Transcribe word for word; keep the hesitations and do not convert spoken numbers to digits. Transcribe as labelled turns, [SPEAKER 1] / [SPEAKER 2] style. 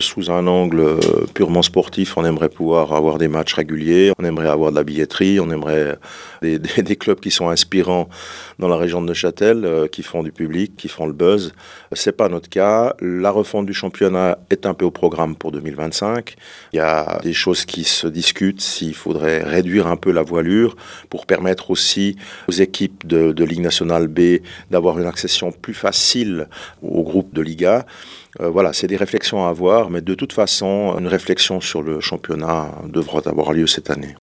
[SPEAKER 1] sous un angle euh, purement sportif, on aimerait pouvoir avoir des matchs réguliers, on aimerait avoir de la billetterie, on aimerait des, des, des clubs qui sont inspirants dans la région de Neuchâtel, euh, qui font du public, qui font le buzz. C'est pas notre cas. La refonte du championnat est un peu au programme pour deux mille vingt-cinq. Il y a des choses qui se discutent, s'il faudrait réduire un peu la voilure pour permettre aussi aux équipes de, de Ligue nationale B d'avoir une accession plus facile au groupe de Liga. Euh, voilà, c'est des réflexions à avoir, mais de toute façon, une réflexion sur le championnat devra avoir lieu cette année.